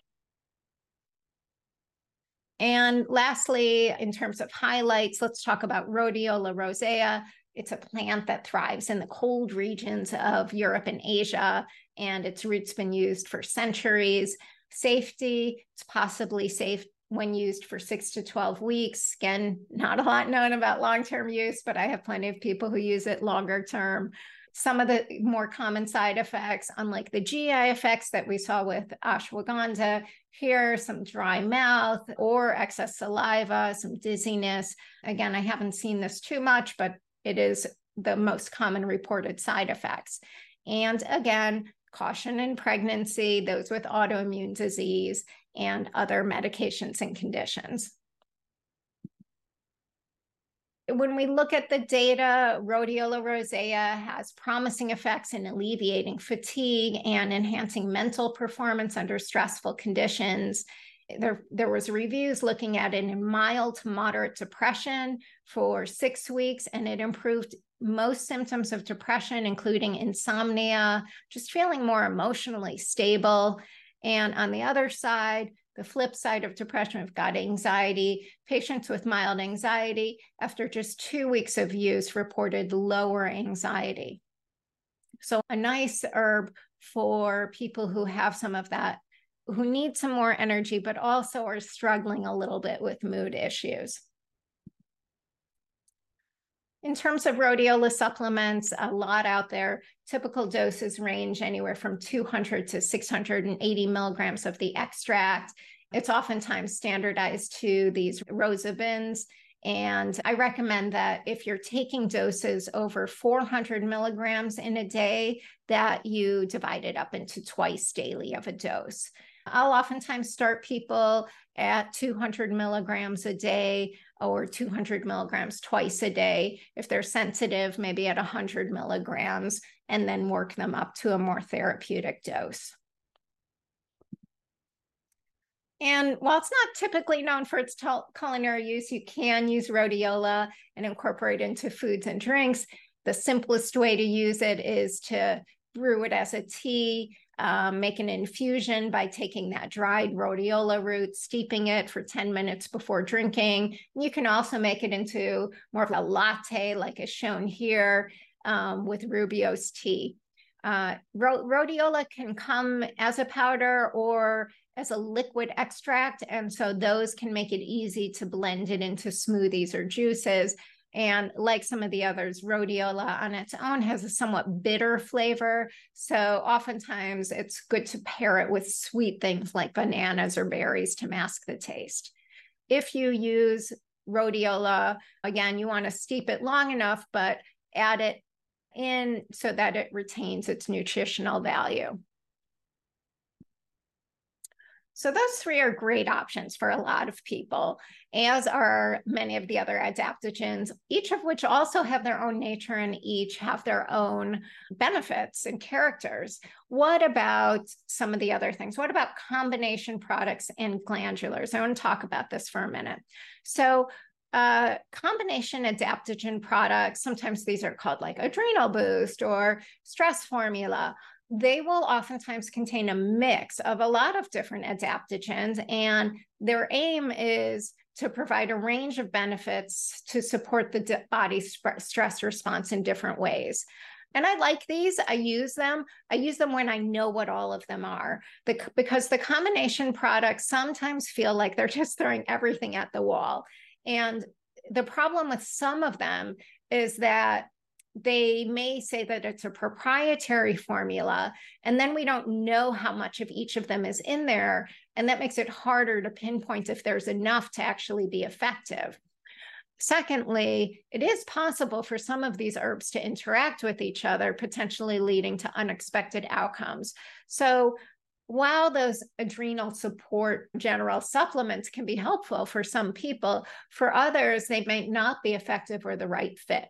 And lastly, in terms of highlights, let's talk about Rhodiola rosea. It's a plant that thrives in the cold regions of Europe and Asia, and its roots been used for centuries. Safety, it's possibly safe when used for 6 to 12 weeks. Again, not a lot known about long-term use, but I have plenty of people who use it longer term. Some of the more common side effects, unlike the GI effects that we saw with ashwagandha, here some dry mouth or excess saliva, some dizziness. Again, I haven't seen this too much, but it is the most common reported side effects. And again, caution in pregnancy, those with autoimmune disease, and other medications and conditions. When we look at the data, Rhodiola rosea has promising effects in alleviating fatigue and enhancing mental performance under stressful conditions. There was reviews looking at it in mild to moderate depression for 6 weeks, and it improved most symptoms of depression, including insomnia, just feeling more emotionally stable. And on the other side, the flip side of depression, we've got anxiety. Patients with mild anxiety, after just 2 weeks of use, reported lower anxiety. So a nice herb for people who have some of that, who need some more energy, but also are struggling a little bit with mood issues. In terms of rhodiola supplements, a lot out there. Typical doses range anywhere from 200 to 680 milligrams of the extract. It's oftentimes standardized to these Rosa bins. And I recommend that if you're taking doses over 400 milligrams in a day, that you divide it up into twice daily of a dose. I'll oftentimes start people at 200 milligrams a day or 200 milligrams twice a day. If they're sensitive, maybe at 100 milligrams, and then work them up to a more therapeutic dose. And while it's not typically known for its culinary use, you can use rhodiola and incorporate it into foods and drinks. The simplest way to use it is to brew it as a tea, make an infusion by taking that dried rhodiola root, steeping it for 10 minutes before drinking. You can also make it into more of a latte, like is shown here, with Rubio's tea. Rhodiola can come as a powder or as a liquid extract, and so those can make it easy to blend it into smoothies or juices. And like some of the others, rhodiola on its own has a somewhat bitter flavor. So oftentimes it's good to pair it with sweet things like bananas or berries to mask the taste. If you use rhodiola, again, you want to steep it long enough, but add it in so that it retains its nutritional value. So those 3 are great options for a lot of people, as are many of the other adaptogens, each of which also have their own nature and each have their own benefits and characters. What about some of the other things? What about combination products and glandulars? I want to talk about this for a minute. So combination adaptogen products, sometimes these are called like adrenal boost or stress formula. They will oftentimes contain a mix of a lot of different adaptogens, and their aim is to provide a range of benefits to support the body's stress response in different ways. And I like these. I use them. I use them when I know what all of them are, because the combination products sometimes feel like they're just throwing everything at the wall. And the problem with some of them is that they may say that it's a proprietary formula, and then we don't know how much of each of them is in there. And that makes it harder to pinpoint if there's enough to actually be effective. Secondly, it is possible for some of these herbs to interact with each other, potentially leading to unexpected outcomes. So while those adrenal support general supplements can be helpful for some people, for others, they might not be effective or the right fit.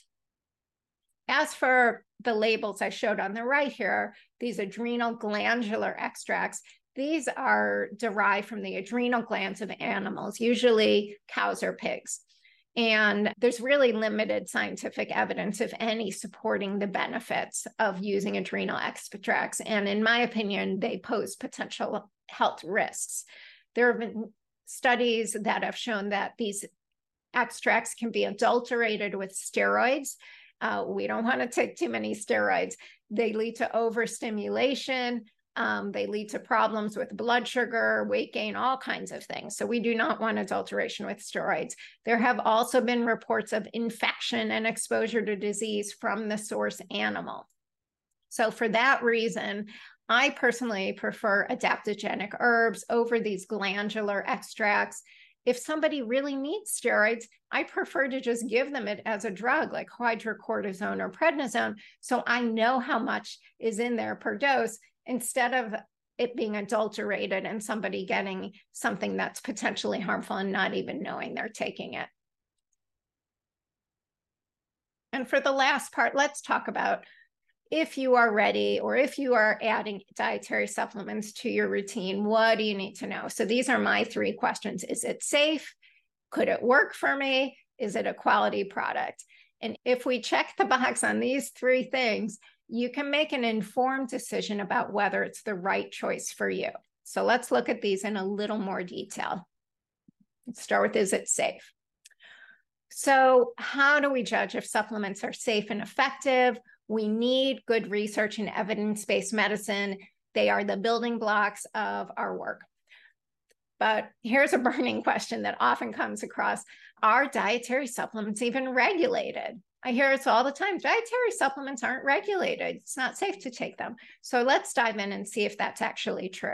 As for the labels I showed on the right here, these adrenal glandular extracts, these are derived from the adrenal glands of animals, usually cows or pigs. And there's really limited scientific evidence, if any, supporting the benefits of using adrenal extracts. And in my opinion, they pose potential health risks. There have been studies that have shown that these extracts can be adulterated with steroids. We don't want to take too many steroids. They lead to overstimulation. They lead to problems with blood sugar, weight gain, all kinds of things. So we do not want adulteration with steroids. There have also been reports of infection and exposure to disease from the source animal. So for that reason, I personally prefer adaptogenic herbs over these glandular extracts. If somebody really needs steroids, I prefer to just give them it as a drug like hydrocortisone or prednisone, so I know how much is in there per dose, instead of it being adulterated and somebody getting something that's potentially harmful and not even knowing they're taking it. And for the last part, let's talk about if you are ready or if you are adding dietary supplements to your routine, what do you need to know? So these are my 3 questions. Is it safe? Could it work for me? Is it a quality product? And if we check the box on these 3 things, you can make an informed decision about whether it's the right choice for you. So let's look at these in a little more detail. Let's start with, is it safe? So how do we judge if supplements are safe and effective? We need good research in evidence-based medicine. They are the building blocks of our work. But here's a burning question that often comes across. Are dietary supplements even regulated? I hear it all the time. Dietary supplements aren't regulated. It's not safe to take them. So let's dive in and see if that's actually true.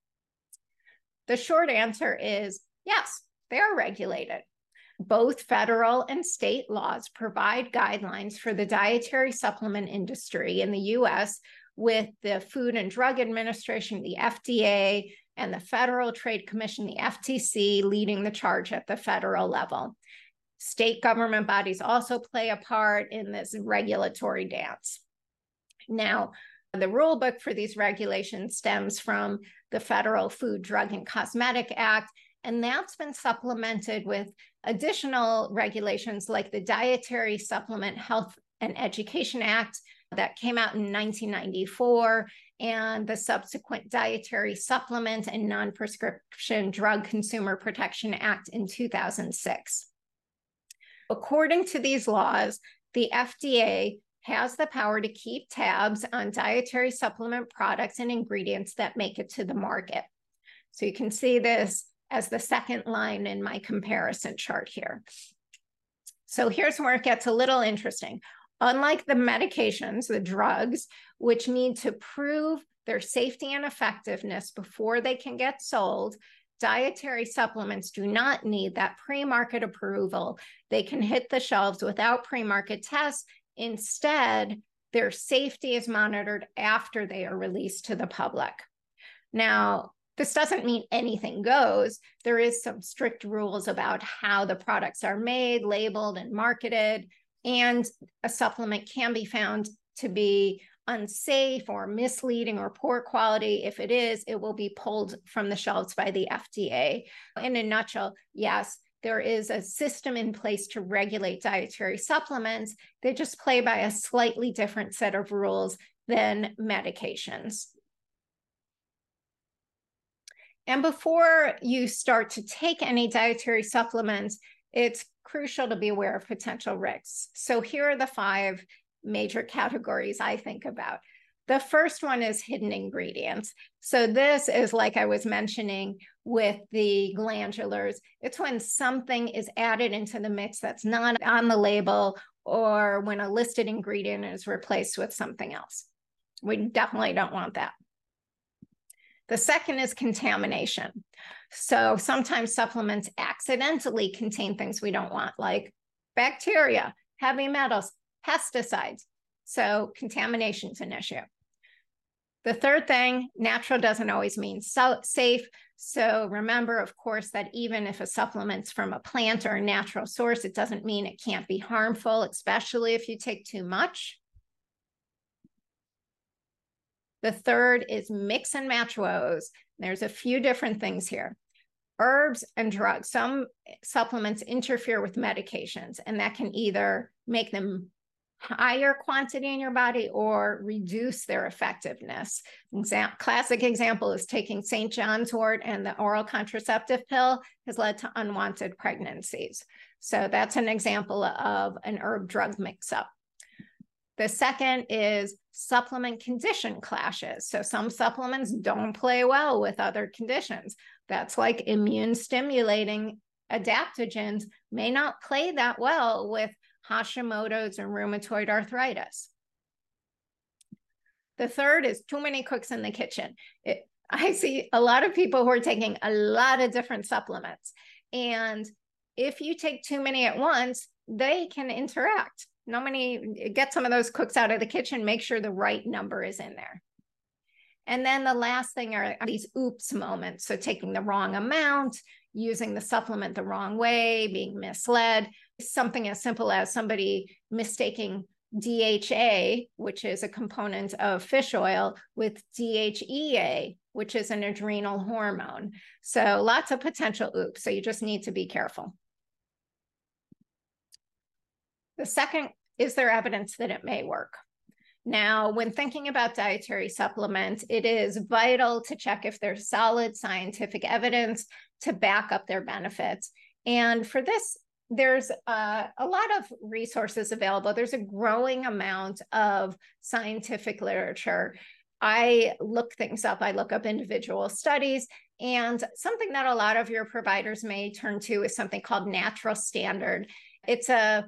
The short answer is yes, they are regulated. Both federal and state laws provide guidelines for the dietary supplement industry in the US, with the Food and Drug Administration, the FDA, and the Federal Trade Commission, the FTC, leading the charge at the federal level. State government bodies also play a part in this regulatory dance. Now, the rule book for these regulations stems from the Federal Food, Drug, and Cosmetic Act, and that's been supplemented with additional regulations like the Dietary Supplement Health and Education Act that came out in 1994, and the subsequent Dietary Supplement and Non-Prescription Drug Consumer Protection Act in 2006. According to these laws, the FDA has the power to keep tabs on dietary supplement products and ingredients that make it to the market. So you can see this as the second line in my comparison chart here. So here's where it gets a little interesting. Unlike the medications, the drugs, which need to prove their safety and effectiveness before they can get sold, dietary supplements do not need that pre-market approval. They can hit the shelves without pre-market tests. Instead, their safety is monitored after they are released to the public. Now, this doesn't mean anything goes. There is some strict rules about how the products are made, labeled, and marketed, and a supplement can be found to be unsafe or misleading or poor quality. If it is, it will be pulled from the shelves by the FDA. In a nutshell, yes, there is a system in place to regulate dietary supplements. They just play by a slightly different set of rules than medications. And before you start to take any dietary supplements, it's crucial to be aware of potential risks. So here are the 5 major categories I think about. The first one is hidden ingredients. So this is, like I was mentioning with the glandulars, it's when something is added into the mix that's not on the label, or when a listed ingredient is replaced with something else. We definitely don't want that. The second is contamination. So sometimes supplements accidentally contain things we don't want, like bacteria, heavy metals, pesticides. So contamination is an issue. The third thing, natural doesn't always mean safe. So remember, of course, that even if a supplement's from a plant or a natural source, it doesn't mean it can't be harmful, especially if you take too much. The third is mix and match woes. There's a few different things here. Herbs and drugs. Some supplements interfere with medications, and that can either make them higher quantity in your body or reduce their effectiveness. Classic example is taking St. John's wort, and the oral contraceptive pill has led to unwanted pregnancies. So that's an example of an herb drug mix-up. The second is supplement condition clashes. So some supplements don't play well with other conditions. That's like immune stimulating adaptogens may not play that well with Hashimoto's and rheumatoid arthritis. The third is too many cooks in the kitchen. I see a lot of people who are taking a lot of different supplements. And if you take too many at once, they can interact. Get some of those cooks out of the kitchen, make sure the right number is in there. And then the last thing are these oops moments. So taking the wrong amount, using the supplement the wrong way, being misled. Something as simple as somebody mistaking DHA, which is a component of fish oil, with DHEA, which is an adrenal hormone. So lots of potential oops. So you just need to be careful. The second, is there evidence that it may work? Now, when thinking about dietary supplements, it is vital to check if there's solid scientific evidence to back up their benefits. And for this, there's a lot of resources available. There's a growing amount of scientific literature. I look things up. I look up individual studies. And something that a lot of your providers may turn to is something called Natural Standard. It's a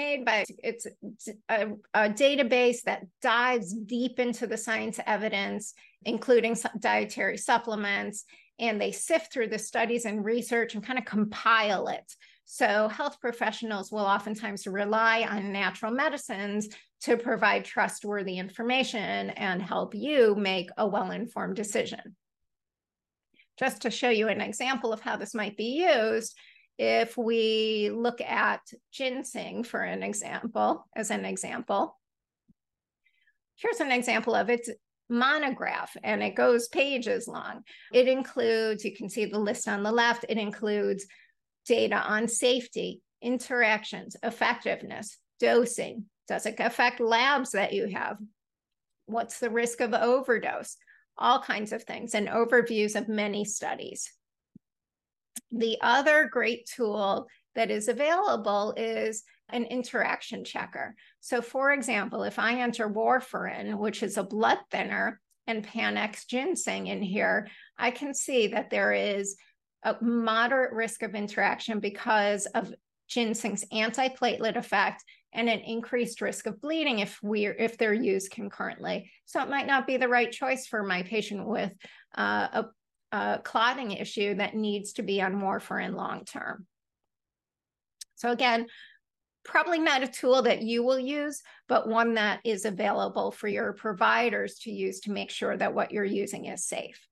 database that dives deep into the science evidence, including dietary supplements, and they sift through the studies and research and kind of compile it. So health professionals will oftentimes rely on natural medicines to provide trustworthy information and help you make a well-informed decision. Just to show you an example of how this might be used, if we look at ginseng as an example, here's an example of its monograph, and it goes pages long. It includes, you can see the list on the left, it includes data on safety, interactions, effectiveness, dosing. Does it affect labs that you have? What's the risk of overdose? All kinds of things, and overviews of many studies. The other great tool that is available is an interaction checker. So for example, if I enter warfarin, which is a blood thinner, and Panax ginseng in here, I can see that there is a moderate risk of interaction because of ginseng's antiplatelet effect and an increased risk of bleeding if they're used concurrently. So it might not be the right choice for my patient with a clotting issue that needs to be on warfarin long-term. So again, probably not a tool that you will use, but one that is available for your providers to use to make sure that what you're using is safe.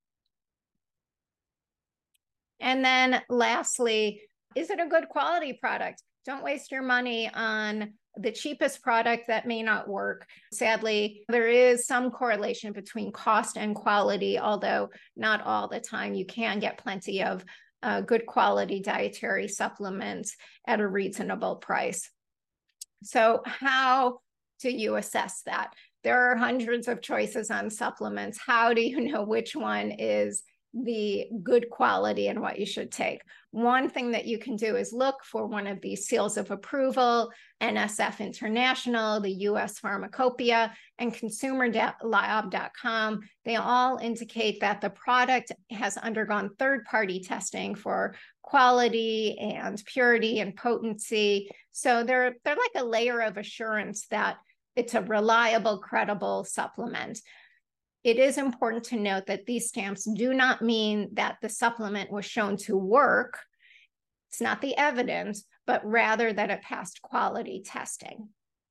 And then lastly, is it a good quality product? Don't waste your money on the cheapest product that may not work. Sadly, there is some correlation between cost and quality, although not all the time. You can get plenty of good quality dietary supplements at a reasonable price. So how do you assess that? There are hundreds of choices on supplements. How do you know which one is the good quality and what you should take. One thing that you can do is look for one of these seals of approval, NSF International, the US Pharmacopoeia, and ConsumerLab.com. They all indicate that the product has undergone third-party testing for quality and purity and potency. So they're like a layer of assurance that it's a reliable, credible supplement. It is important to note that these stamps do not mean that the supplement was shown to work. It's not the evidence, but rather that it passed quality testing.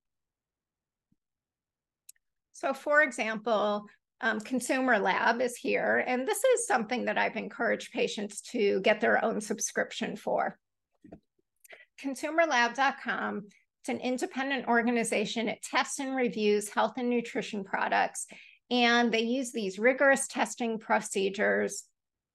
So for example, Consumer Lab is here, and this is something that I've encouraged patients to get their own subscription for. ConsumerLab.com, it's an independent organization. It tests and reviews health and nutrition products, and they use these rigorous testing procedures.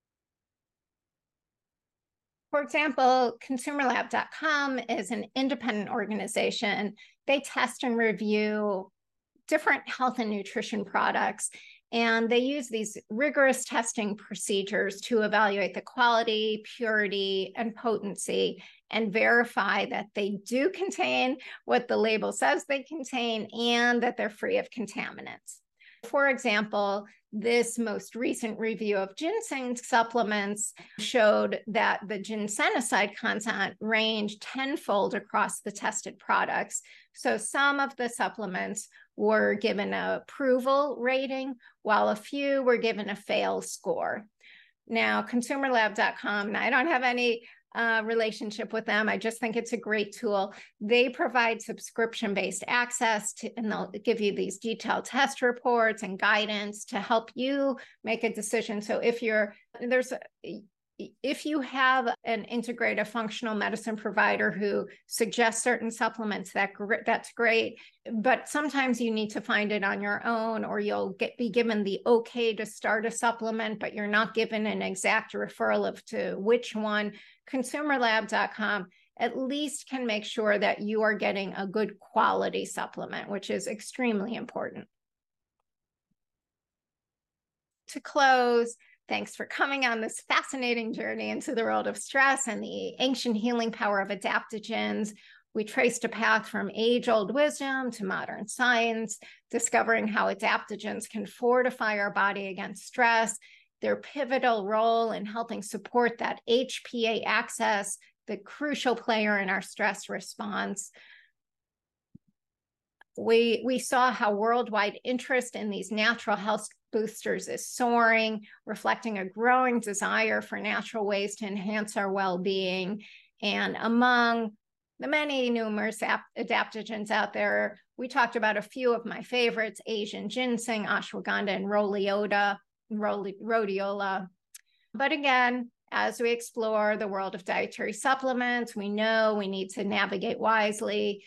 For example, ConsumerLab.com is an independent organization. They test and review different health and nutrition products, and they use these rigorous testing procedures to evaluate the quality, purity, and potency, and verify that they do contain what the label says they contain and that they're free of contaminants. For example, this most recent review of ginseng supplements showed that the ginsenoside content ranged tenfold across the tested products. So some of the supplements were given an approval rating, while a few were given a fail score. Now, ConsumerLab.com, I don't have any relationship with them. I just think it's a great tool. They provide subscription-based access to, and they'll give you these detailed test reports and guidance to help you make a decision. So if you have an integrative functional medicine provider who suggests certain supplements, that's great. But sometimes you need to find it on your own, or you'll be given the okay to start a supplement, but you're not given an exact referral to which one. ConsumerLab.com at least can make sure that you are getting a good quality supplement, which is extremely important. To close, thanks for coming on this fascinating journey into the world of stress and the ancient healing power of adaptogens. We traced a path from age-old wisdom to modern science, discovering how adaptogens can fortify our body against stress, their pivotal role in helping support that HPA axis, the crucial player in our stress response. We saw how worldwide interest in these natural health boosters is soaring, reflecting a growing desire for natural ways to enhance our well-being. And among the many numerous adaptogens out there, we talked about a few of my favorites: Asian ginseng, ashwagandha, and rhodiola. But again, as we explore the world of dietary supplements, we know we need to navigate wisely,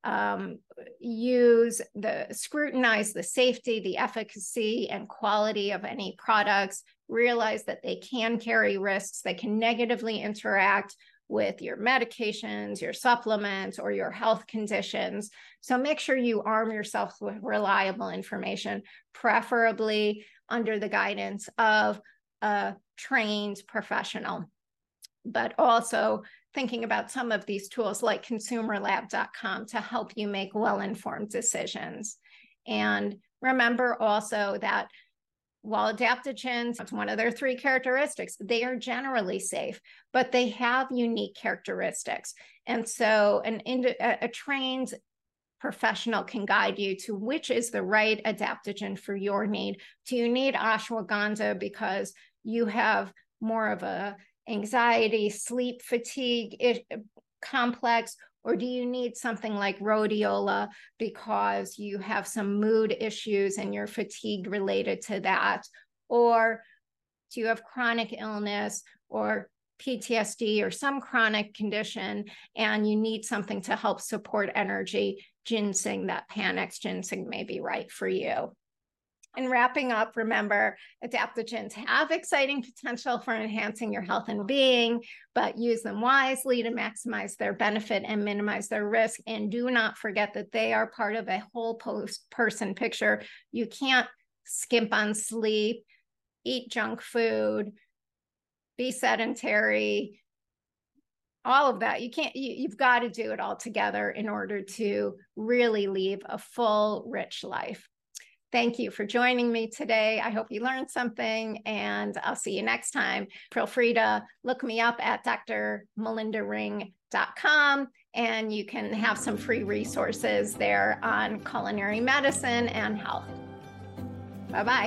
scrutinize the safety, the efficacy, and quality of any products, realize that they can carry risks, they can negatively interact with your medications, your supplements, or your health conditions. So make sure you arm yourself with reliable information, preferably under the guidance of a trained professional. But also thinking about some of these tools like ConsumerLab.com to help you make well-informed decisions. And remember also that while adaptogens, it's one of their 3 characteristics, they are generally safe, but they have unique characteristics. And so a trained professional can guide you to which is the right adaptogen for your need. Do you need ashwagandha because you have more of a anxiety, sleep fatigue complex, or do you need something like rhodiola because you have some mood issues and you're fatigued related to that? Or do you have chronic illness or PTSD or some chronic condition and you need something to help support energy? Ginseng, that Panax ginseng, may be right for you. And wrapping up, remember, adaptogens have exciting potential for enhancing your health and being, but use them wisely to maximize their benefit and minimize their risk. And do not forget that they are part of a whole person picture. You can't skimp on sleep, eat junk food, be sedentary, all of that. You've got to do it all together in order to really lead a full, rich life. Thank you for joining me today. I hope you learned something, and I'll see you next time. Feel free to look me up at drmelindaring.com, and you can have some free resources there on culinary medicine and health. Bye-bye.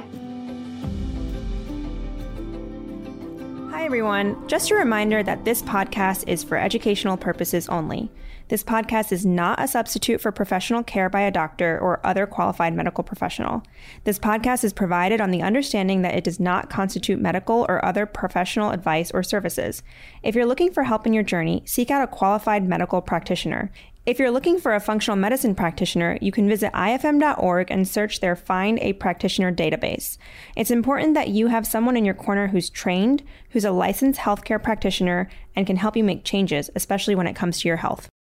Hi, everyone. Just a reminder that this podcast is for educational purposes only. This podcast is not a substitute for professional care by a doctor or other qualified medical professional. This podcast is provided on the understanding that it does not constitute medical or other professional advice or services. If you're looking for help in your journey, seek out a qualified medical practitioner. If you're looking for a functional medicine practitioner, you can visit ifm.org and search their Find a Practitioner database. It's important that you have someone in your corner who's trained, who's a licensed healthcare practitioner, and can help you make changes, especially when it comes to your health.